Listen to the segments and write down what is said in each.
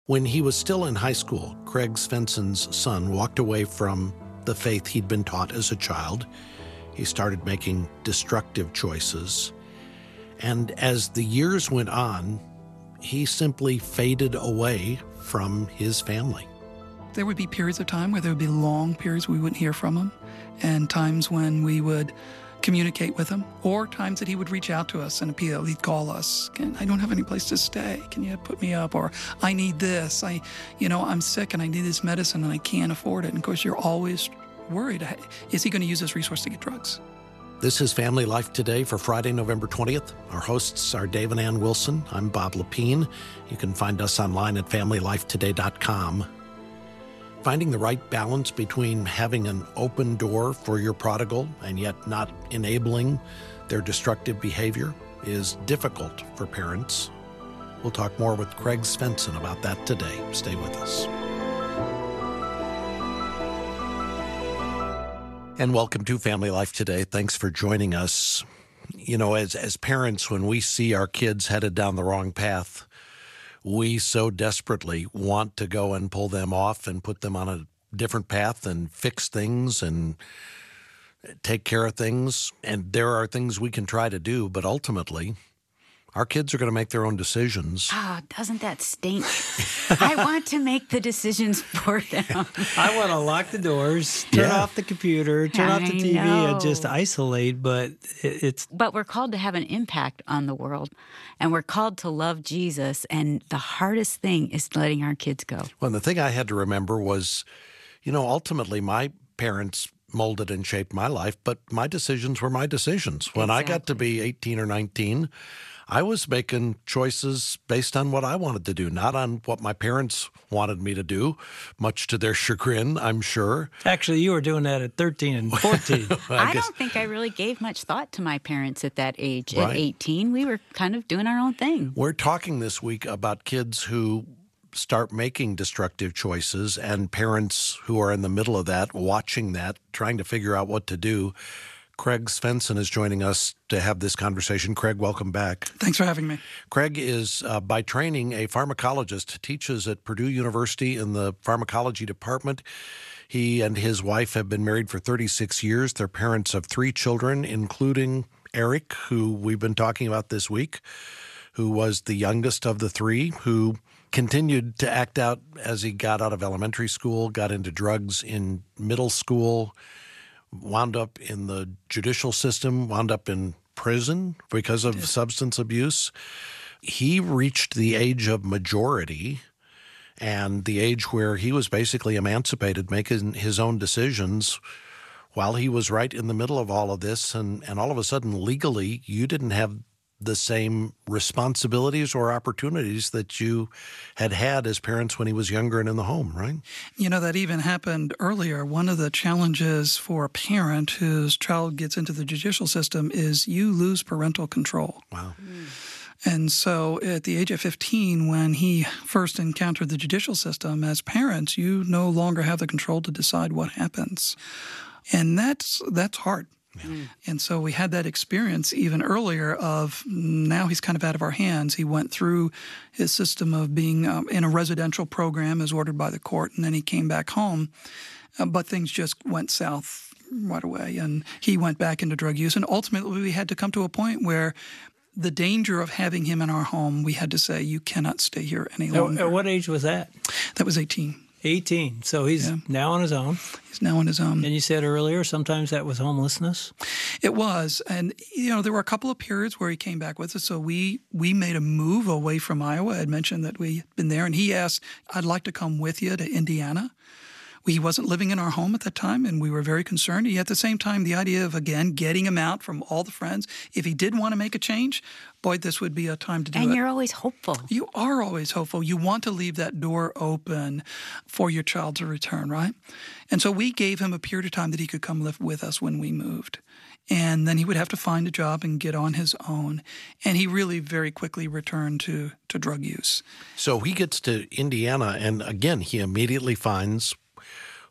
When he was still in high school, Craig Svensson's son walked away from the faith he'd been taught as a child. He started making destructive choices. And as the years went on, he simply faded away from his family. There would be periods of time where there would be long periods we wouldn't hear from him, and times when we would communicate with him, or times that he would reach out to us and appeal. He'd call us, I don't have any place to stay. Can you put me up? Or I need this. I'm sick and I need this medicine and I can't afford it. And of course, you're always worried. Is he going to use this resource to get drugs? This is Family Life Today for Friday, November 20th. Our hosts are Dave and Ann Wilson. I'm Bob Lepine. You can find us online at FamilyLifeToday.com. Finding the right balance between having an open door for your prodigal and yet not enabling their destructive behavior is difficult for parents. We'll talk more with Craig Svensson about that today. Stay with us. And welcome to Family Life Today. Thanks for joining us. You know, as parents, when we see our kids headed down the wrong path, we so desperately want to go and pull them off and put them on a different path and fix things and take care of things. And there are things we can try to do, but ultimately, our kids are going to make their own decisions. Doesn't that stink? I want to make the decisions for them. I want to lock the doors, turn off the computer, turn off the TV, and just isolate. But But we're called to have an impact on the world, and we're called to love Jesus. And the hardest thing is letting our kids go. Well, the thing I had to remember was, ultimately my parents molded and shaped my life, but my decisions were my decisions. When I got to be 18 or 19, I was making choices based on what I wanted to do, not on what my parents wanted me to do, much to their chagrin, I'm sure. Actually, you were doing that at 13 and 14. I don't think I really gave much thought to my parents at that age. Right. At 18, we were kind of doing our own thing. We're talking this week about kids who start making destructive choices and parents who are in the middle of that, watching that, trying to figure out what to do. Craig Svensson is joining us to have this conversation. Craig, welcome back. Thanks for having me. Craig is, by training, a pharmacologist, teaches at Purdue University in the pharmacology department. He and his wife have been married for 36 years. They're parents of 3 children, including Eric, who we've been talking about this week, who was the youngest of the 3, who continued to act out as he got out of elementary school, got into drugs in middle school, wound up in the judicial system, wound up in prison because of substance abuse. He reached the age of majority and the age where he was basically emancipated, making his own decisions while he was right in the middle of all of this. And all of a sudden, legally, you didn't have the same responsibilities or opportunities that you had as parents when he was younger and in the home, right? That even happened earlier. One of the challenges for a parent whose child gets into the judicial system is you lose parental control. Wow. And so at the age of 15, when he first encountered the judicial system, as parents, you no longer have the control to decide what happens. And that's hard. Yeah. And so we had that experience even earlier of now he's kind of out of our hands. He went through his system of being in a residential program as ordered by the court, and then he came back home. But things just went south right away, and he went back into drug use. And ultimately we had to come to a point where the danger of having him in our home, we had to say, you cannot stay here any longer. At what age was that? That was 18. 18. So he's now on his own. He's now on his own. And you said earlier sometimes that was homelessness? It was. And, there were a couple of periods where he came back with us. So we made a move away from Iowa. I had mentioned that we had been there. And he asked, I'd like to come with you to Indiana. He wasn't living in our home at that time, and we were very concerned. At the same time, the idea of, again, getting him out from all the friends. If he did want to make a change, boy, this would be a time to do it. And you're always hopeful. You are always hopeful. You want to leave that door open for your child to return, right? And so we gave him a period of time that he could come live with us when we moved. And then he would have to find a job and get on his own. And he really very quickly returned to drug use. So he gets to Indiana, and again, he immediately finds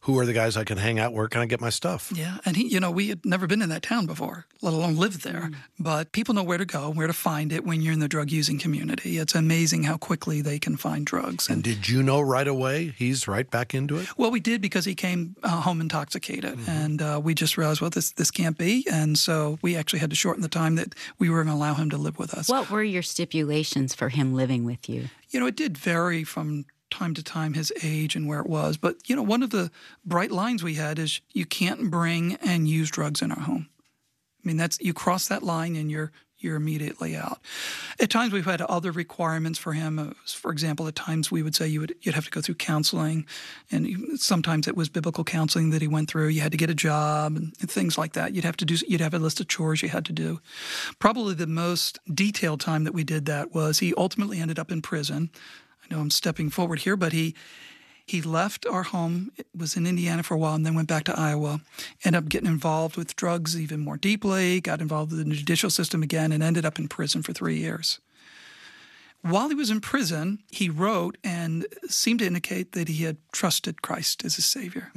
Who are the guys I can hang out? Where can I get my stuff? Yeah, and we had never been in that town before, let alone lived there. But people know where to go, where to find it when you're in the drug-using community. It's amazing how quickly they can find drugs. And did you know right away he's right back into it? Well, we did, because he came home intoxicated, and we just realized, well, this can't be. And so we actually had to shorten the time that we were going to allow him to live with us. What were your stipulations for him living with you? It did vary from time to time, his age and where it was. But, one of the bright lines we had is you can't bring and use drugs in our home. I mean, you cross that line and you're immediately out. At times we've had other requirements for him. For example, at times we would say you'd have to go through counseling, and sometimes it was biblical counseling that he went through. You had to get a job and things like that. You'd have a list of chores you had to do. Probably the most detailed time that we did that was he ultimately ended up in prison. I know I'm stepping forward here, but he left our home. It was in Indiana for a while, and then went back to Iowa. Ended up getting involved with drugs even more deeply, got involved in the judicial system again, and ended up in prison for 3 years. While he was in prison, he wrote and seemed to indicate that he had trusted Christ as his Savior.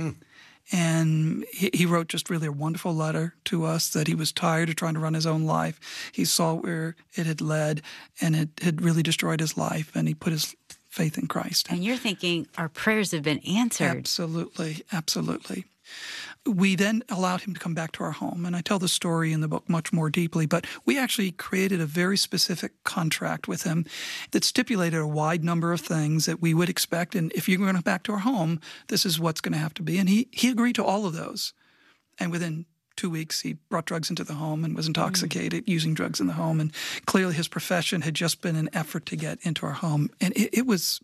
And he wrote just really a wonderful letter to us that he was tired of trying to run his own life. He saw where it had led, and it had really destroyed his life, and he put his faith in Christ. And you're thinking our prayers have been answered. Absolutely, absolutely. We then allowed him to come back to our home, and I tell the story in the book much more deeply, but we actually created a very specific contract with him that stipulated a wide number of things that we would expect, and if you're going to back to our home, this is what's going to have to be. And he agreed to all of those. And within 2 weeks, he brought drugs into the home and was intoxicated using drugs in the home. And clearly his profession had just been an effort to get into our home. And it was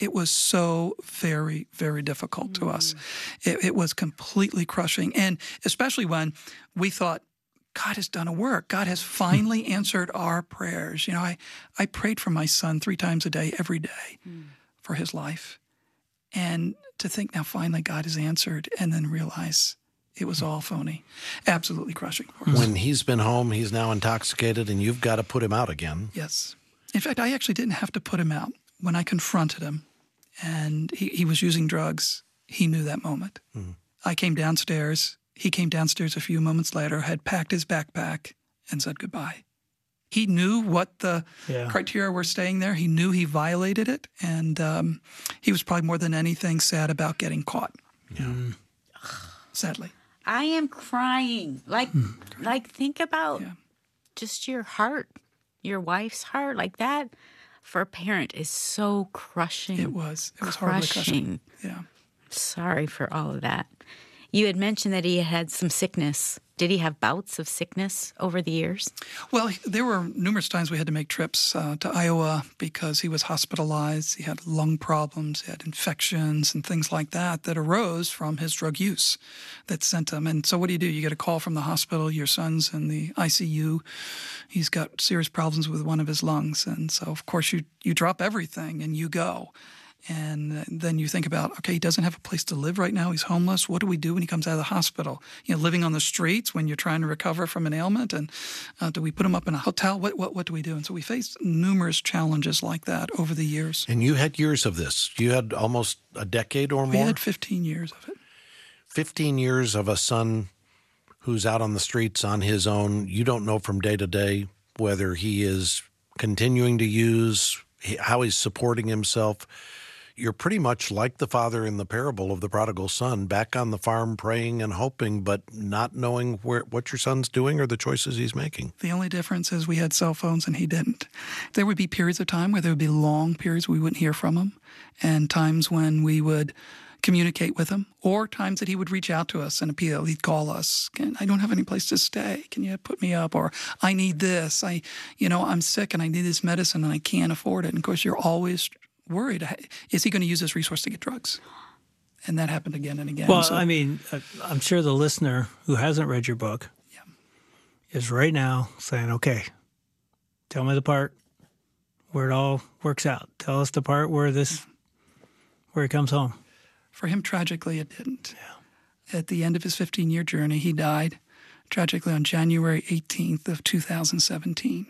so very, very difficult to us. It was completely crushing. And especially when we thought, God has done a work. God has finally answered our prayers. I prayed for my son 3 times a day, every day, for his life. And to think now finally God has answered, and then realize it was all phony. Absolutely crushing for us. When he's been home, he's now intoxicated, and you've got to put him out again. Yes. In fact, I actually didn't have to put him out. When I confronted him and he was using drugs, he knew that moment. I came downstairs. He came downstairs a few moments later, had packed his backpack, and said goodbye. He knew what the criteria were staying there. He knew he violated it, and he was probably more than anything sad about getting caught. Sadly. I am crying. Like think about just your heart, your wife's heart, like that for a parent is so crushing. It was horribly crushing. Yeah. Sorry for all of that. You had mentioned that he had some sickness. Did he have bouts of sickness over the years? Well, there were numerous times we had to make trips to Iowa because he was hospitalized. He had lung problems, he had infections and things like that arose from his drug use that sent him. And so what do? You get a call from the hospital, your son's in the ICU. He's got serious problems with one of his lungs. And so, of course, you drop everything and you go. And then you think about, okay, he doesn't have a place to live right now. He's homeless. What do we do when he comes out of the hospital? Living on the streets when you're trying to recover from an ailment. And do we put him up in a hotel? What do we do? And so we faced numerous challenges like that over the years. And you had years of this. You had almost a decade or more? We had 15 years of it. 15 years of a son who's out on the streets on his own. You don't know from day to day whether he is continuing to use, how he's supporting himself. You're pretty much like the father in the parable of the prodigal son, back on the farm praying and hoping, but not knowing what your son's doing or the choices he's making. The only difference is we had cell phones and he didn't. There would be periods of time where there would be long periods we wouldn't hear from him, and times when we would communicate with him, or times that he would reach out to us and appeal. He'd call us, I don't have any place to stay. Can you put me up? Or I need this. I'm sick and I need this medicine and I can't afford it. And of course, you're always worried, is he going to use this resource to get drugs? And that happened again and again. Well, I'm sure the listener who hasn't read your book is right now saying, okay, tell me the part where it all works out. Tell us the part where he comes home. For him, tragically, it didn't. Yeah. At the end of his 15-year journey, he died tragically on January 18th of 2017.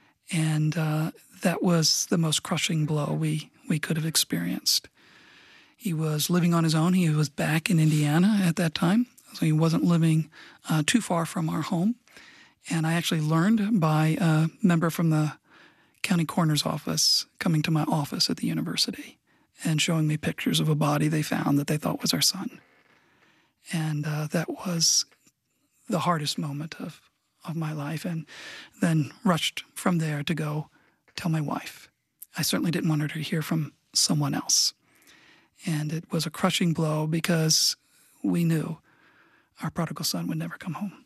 And that was the most crushing blow we could have experienced. He was living on his own. He was back in Indiana at that time, so he wasn't living too far from our home. And I actually learned by a member from the county coroner's office coming to my office at the university and showing me pictures of a body they found that they thought was our son. And that was the hardest moment of my life, and then rushed from there to go tell my wife. I certainly didn't want her to hear from someone else. And it was a crushing blow because we knew our prodigal son would never come home.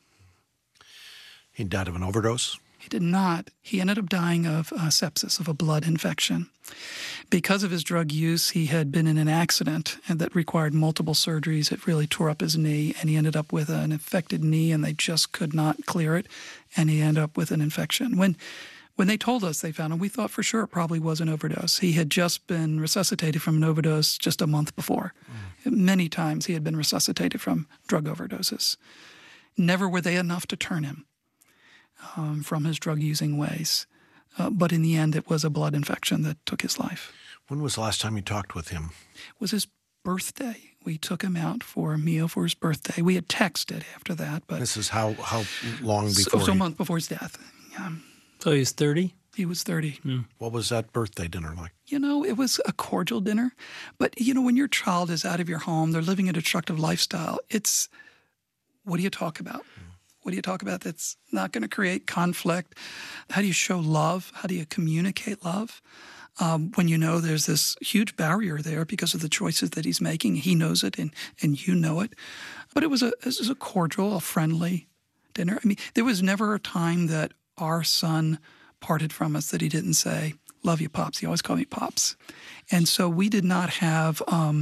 He died of an overdose? He did not. He ended up dying of sepsis, of a blood infection. Because of his drug use, he had been in an accident and that required multiple surgeries. It really tore up his knee, and he ended up with an infected knee, and they just could not clear it, and he ended up with an infection. When they told us they found him, we thought for sure it probably was an overdose. He had just been resuscitated from an overdose just a month before. Many times he had been resuscitated from drug overdoses. Never were they enough to turn him from his drug-using ways. But in the end, it was a blood infection that took his life. When was the last time you talked with him? It was his birthday. We took him out for a meal for his birthday. We had texted after that. But this is how long before? So a month before his death. Yeah. So he was 30? He was 30. What was that birthday dinner like? It was a cordial dinner. But, when your child is out of your home, they're living a destructive lifestyle, what do you talk about? What do you talk about that's not going to create conflict? How do you show love? How do you communicate love? When there's this huge barrier there because of the choices that he's making. He knows it and you know it. But it was a cordial, a friendly dinner. I mean, there was never a time that our son parted from us that he didn't say, "Love you, Pops." He always called me Pops. And so we did not have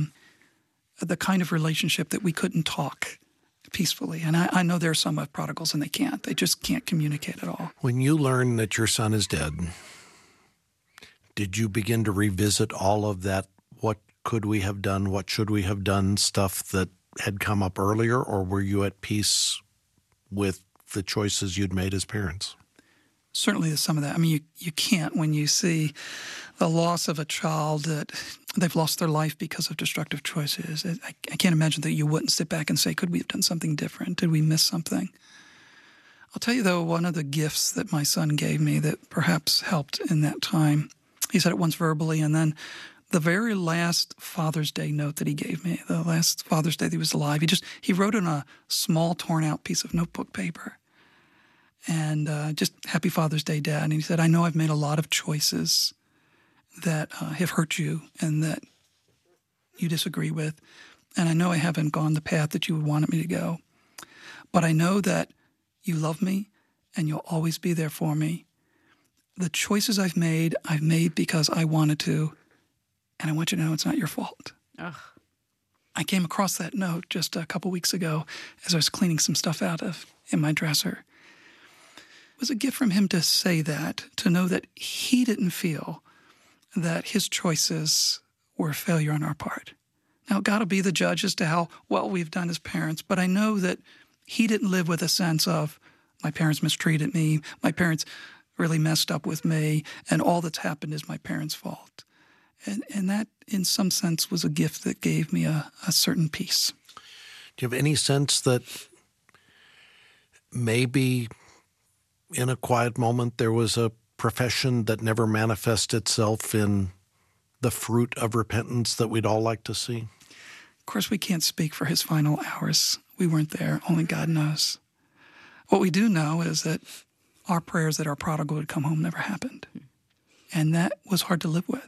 the kind of relationship that we couldn't talk peacefully. And I know there are some prodigals and they can't. They just can't communicate at all. When you learned that your son is dead, did you begin to revisit all of that? What could we have done? What should we have done? Stuff that had come up earlier, or were you at peace with the choices you'd made as parents? Certainly there's some of that. I mean, you can't when you see the loss of a child that they've lost their life because of destructive choices. I can't imagine that you wouldn't sit back and say, could we have done something different? Did we miss something? I'll tell you, though, one of the gifts that my son gave me that perhaps helped in that time, he said it once verbally, and then the very last Father's Day note that he gave me, the last Father's Day that he was alive, he wrote on a small torn-out piece of notebook paper. And just Happy Father's Day, Dad. And he said, I know I've made a lot of choices that have hurt you and that you disagree with. And I know I haven't gone the path that you would want me to go. But I know that you love me and you'll always be there for me. The choices I've made because I wanted to. And I want you to know it's not your fault. Ugh. I came across that note just a couple weeks ago as I was cleaning some stuff out in my dresser. It was a gift from him to say that, to know that he didn't feel that his choices were a failure on our part. Now, God will be the judge as to how well we've done as parents, but I know that he didn't live with a sense of, my parents mistreated me, my parents really messed up with me, and all that's happened is my parents' fault. And that, in some sense, was a gift that gave me a certain peace. Do you have any sense that maybe in a quiet moment there was a profession that never manifested itself in the fruit of repentance that we'd all like to see? Of course, we can't speak for his final hours. We weren't there. Only God knows. What we do know is that our prayers that our prodigal would come home never happened. And that was hard to live with.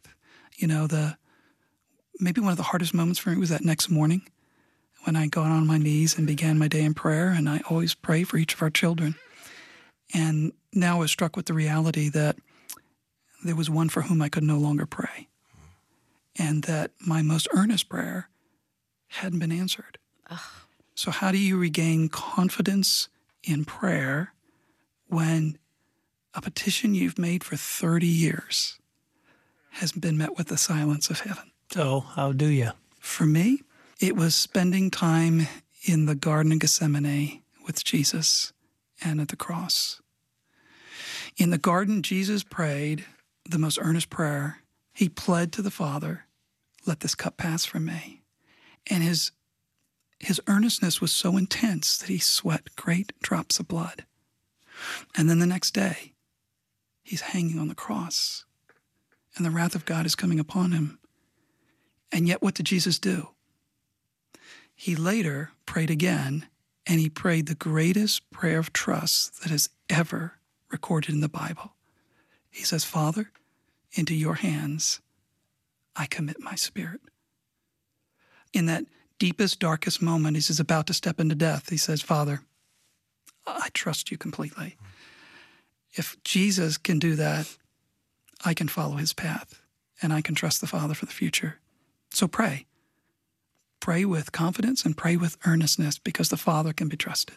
Maybe one of the hardest moments for me was that next morning when I got on my knees and began my day in prayer, and I always pray for each of our children. And now I was struck with the reality that there was one for whom I could no longer pray, and that my most earnest prayer hadn't been answered. Ugh. So how do you regain confidence in prayer when a petition you've made for 30 years has been met with the silence of heaven? So how do you? For me, it was spending time in the Garden of Gethsemane with Jesus and at the cross. In the garden, Jesus prayed the most earnest prayer. He pled to the Father, let this cup pass from me. And his earnestness was so intense that he sweat great drops of blood. And then the next day, he's hanging on the cross, and the wrath of God is coming upon him. And yet what did Jesus do? He later prayed again, and he prayed the greatest prayer of trust that is ever recorded in the Bible. He says, Father, into your hands I commit my spirit. In that deepest, darkest moment, as he's about to step into death, he says, Father, I trust you completely. If Jesus can do that, I can follow his path, and I can trust the Father for the future. So pray. Pray with confidence and pray with earnestness, because the Father can be trusted.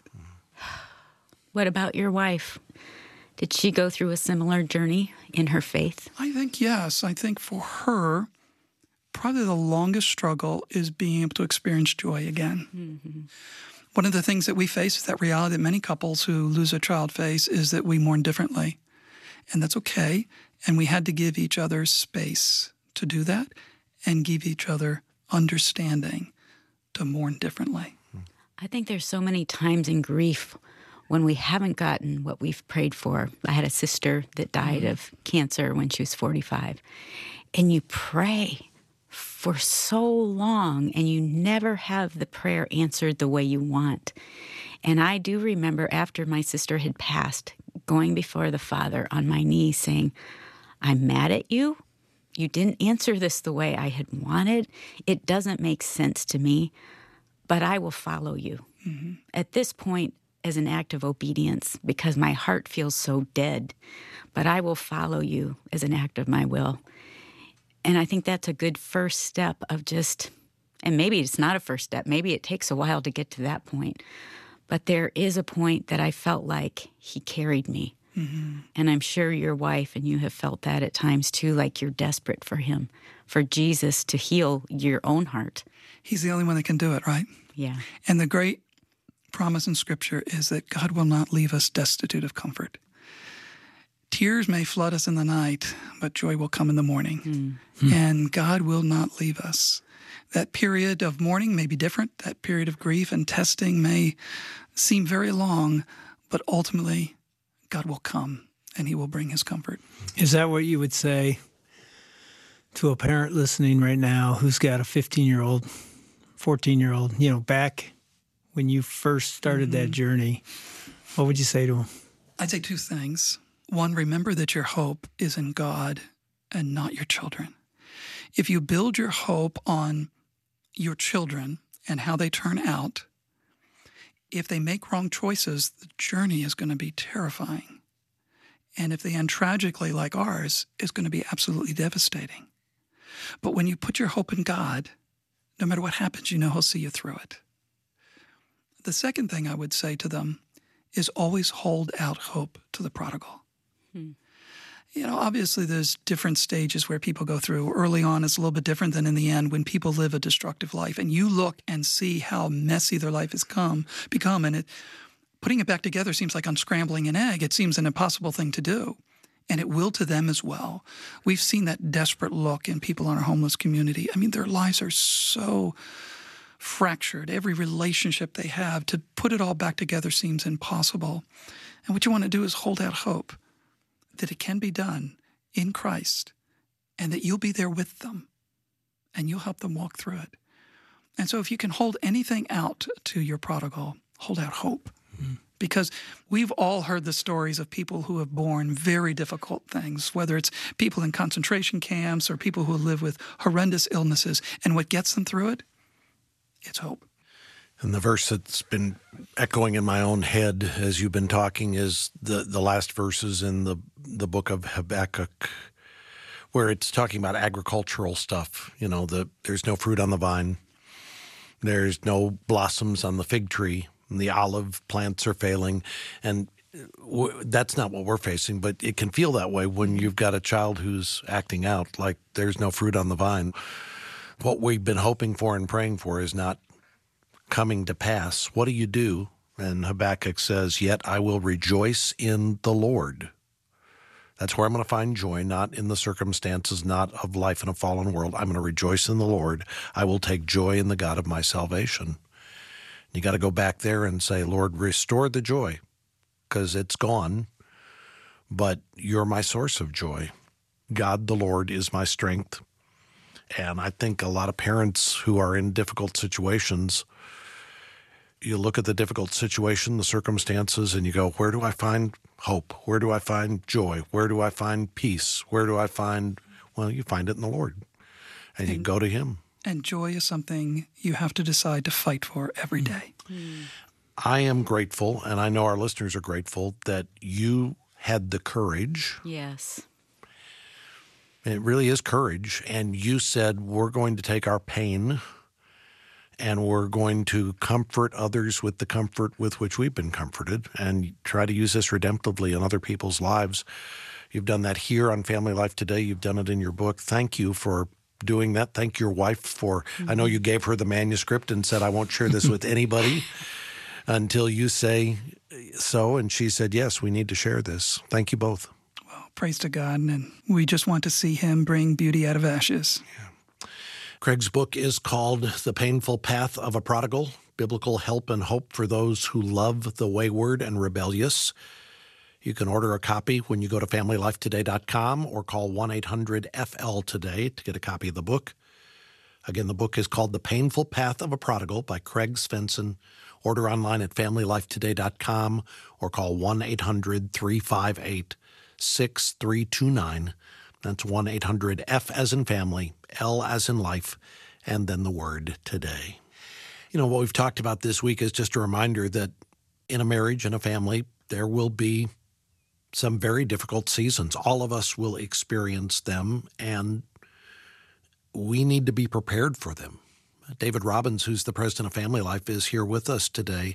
What about your wife? Did she go through a similar journey in her faith? I think yes. I think for her, probably the longest struggle is being able to experience joy again. Mm-hmm. One of the things that we face is that reality that many couples who lose a child face is that we mourn differently. And that's okay. And we had to give each other space to do that and give each other understanding to mourn differently. I think there's so many times in grief when we haven't gotten what we've prayed for. I had a sister that died of cancer when she was 45. And you pray for so long, and you never have the prayer answered the way you want. And I do remember after my sister had passed, going before the Father on my knees saying, I'm mad at you. You didn't answer this the way I had wanted. It doesn't make sense to me, but I will follow you. Mm-hmm. At this point, as an act of obedience, because my heart feels so dead, but I will follow you as an act of my will. And I think that's a good first step of just, and maybe it's not a first step, maybe it takes a while to get to that point, but there is a point that I felt like he carried me. Mm-hmm. And I'm sure your wife and you have felt that at times too, like you're desperate for him, for Jesus to heal your own heart. He's the only one that can do it, right? Yeah. And the great promise in Scripture is that God will not leave us destitute of comfort. Tears may flood us in the night, but joy will come in the morning. Mm-hmm. And God will not leave us. That period of mourning may be different. That period of grief and testing may seem very long, but ultimately God will come and he will bring his comfort. Is that what you would say to a parent listening right now who's got a 15-year-old, 14-year-old, back when you first started that journey? What would you say to them? I'd say two things. One, remember that your hope is in God and not your children. If you build your hope on your children and how they turn out, if they make wrong choices, the journey is going to be terrifying. And if they end tragically like ours, it's going to be absolutely devastating. But when you put your hope in God, no matter what happens, you know he'll see you through it. The second thing I would say to them is always hold out hope to the prodigal. Obviously there's different stages where people go through. Early on, it's a little bit different than in the end when people live a destructive life. And you look and see how messy their life has become. And putting it back together seems like unscrambling an egg. It seems an impossible thing to do. And it will to them as well. We've seen that desperate look in people in our homeless community. I mean, their lives are so fractured. Every relationship they have, to put it all back together seems impossible. And what you want to do is hold out hope that it can be done in Christ and that you'll be there with them and you'll help them walk through it. And so if you can hold anything out to your prodigal, hold out hope. Mm-hmm. Because we've all heard the stories of people who have borne very difficult things, whether it's people in concentration camps or people who live with horrendous illnesses. And what gets them through it? It's hope. And the verse that's been echoing in my own head as you've been talking is the last verses in the book of Habakkuk, where it's talking about agricultural stuff. There's no fruit on the vine. There's no blossoms on the fig tree. And the olive plants are failing. And that's not what we're facing, but it can feel that way when you've got a child who's acting out like there's no fruit on the vine. What we've been hoping for and praying for is not coming to pass. What do you do? And Habakkuk says, yet I will rejoice in the Lord. That's where I'm going to find joy, not in the circumstances, not of life in a fallen world. I'm going to rejoice in the Lord. I will take joy in the God of my salvation. You got to go back there and say, Lord, restore the joy, because it's gone, but you're my source of joy. God, the Lord, is my strength. And I think a lot of parents who are in difficult situations, you look at the difficult situation, the circumstances, and you go, where do I find hope? Where do I find joy? Where do I find peace? Where do I find, well, you find it in the Lord, and you go to him. And joy is something you have to decide to fight for every day. I am grateful, and I know our listeners are grateful, that you had the courage. Yes. It really is courage. And you said, we're going to take our pain and we're going to comfort others with the comfort with which we've been comforted, and try to use this redemptively in other people's lives. You've done that here on Family Life Today. You've done it in your book. Thank you for doing that. Thank your wife for, I know you gave her the manuscript and said, I won't share this with anybody until you say so. And she said, yes, we need to share this. Thank you both. Well, praise to God. And we just want to see him bring beauty out of ashes. Yeah. Craig's book is called The Painful Path of a Prodigal, Biblical Help and Hope for Those Who Love the Wayward and Rebellious. You can order a copy when you go to FamilyLifeToday.com or call 1-800-FL-TODAY to get a copy of the book. Again, the book is called The Painful Path of a Prodigal by Craig Svensson. Order online at FamilyLifeToday.com or call 1-800-358-6329. That's 1-800-F as in family, L as in life, and then the word today. You know, what we've talked about this week is just a reminder that in a marriage and a family, there will be some very difficult seasons. All of us will experience them, and we need to be prepared for them. David Robbins, who's the president of Family Life, is here with us today.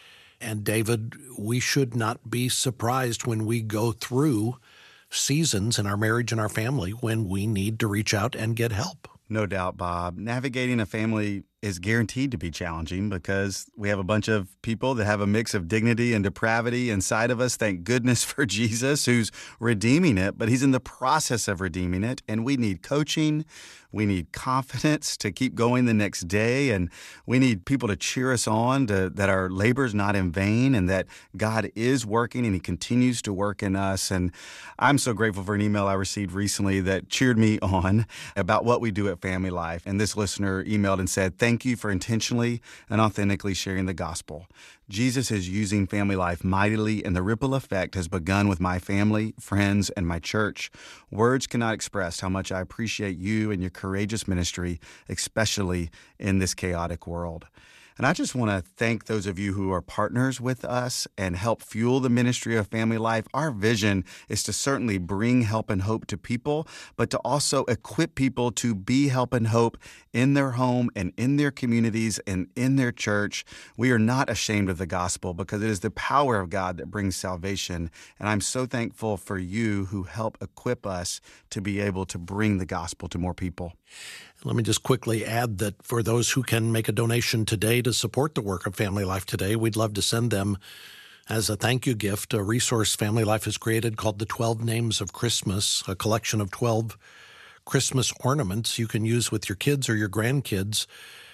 And David, we should not be surprised when we go through seasons in our marriage and our family when we need to reach out and get help. No doubt, Bob. Navigating a family is guaranteed to be challenging because we have a bunch of people that have a mix of dignity and depravity inside of us. Thank goodness for Jesus, who's redeeming it, but he's in the process of redeeming it. And we need coaching. We need confidence to keep going the next day. And we need people to cheer us on that our labor is not in vain and that God is working and he continues to work in us. And I'm so grateful for an email I received recently that cheered me on about what we do at Family Life. And this listener emailed and said, thank you for intentionally and authentically sharing the gospel. Jesus is using Family Life mightily, and the ripple effect has begun with my family, friends, and my church. Words cannot express how much I appreciate you and your courageous ministry, especially in this chaotic world. And I just want to thank those of you who are partners with us and help fuel the ministry of Family Life. Our vision is to certainly bring help and hope to people, but to also equip people to be help and hope in their home and in their communities and in their church. We are not ashamed of the gospel because it is the power of God that brings salvation. And I'm so thankful for you who help equip us to be able to bring the gospel to more people. Let me just quickly add that for those who can make a donation today to support the work of Family Life Today, we'd love to send them as a thank you gift a resource Family Life has created called The 12 Names of Christmas, a collection of 12 Christmas ornaments you can use with your kids or your grandkids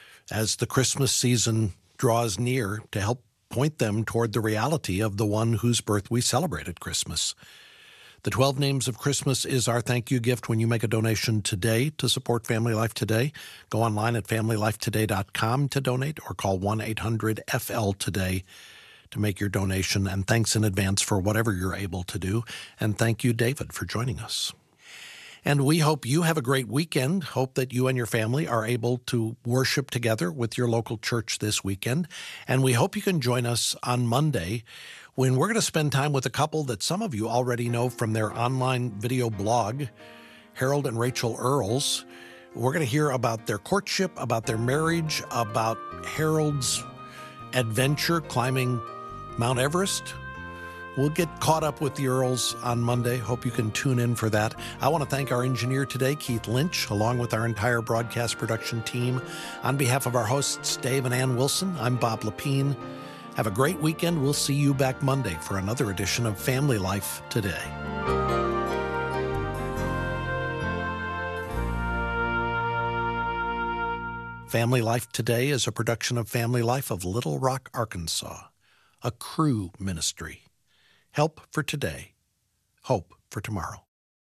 as the Christmas season draws near to help point them toward the reality of the one whose birth we celebrate at Christmas. The 12 Names of Christmas is our thank you gift when you make a donation today to support Family Life Today. Go online at FamilyLifeToday.com to donate or call 1-800-FL-TODAY to make your donation. And thanks in advance for whatever you're able to do. And thank you, David, for joining us. And we hope you have a great weekend. Hope that you and your family are able to worship together with your local church this weekend. And we hope you can join us on Monday when we're going to spend time with a couple that some of you already know from their online video blog, Harold and Rachel Earls. We're going to hear about their courtship, about their marriage, about Harold's adventure climbing Mount Everest. We'll get caught up with the Earls on Monday. Hope you can tune in for that. I want to thank our engineer today, Keith Lynch, along with our entire broadcast production team. On behalf of our hosts, Dave and Ann Wilson, I'm Bob Lepine. Have a great weekend. We'll see you back Monday for another edition of Family Life Today. Family Life Today is a production of Family Life of Little Rock, Arkansas, a Cru ministry. Help for today, hope for tomorrow.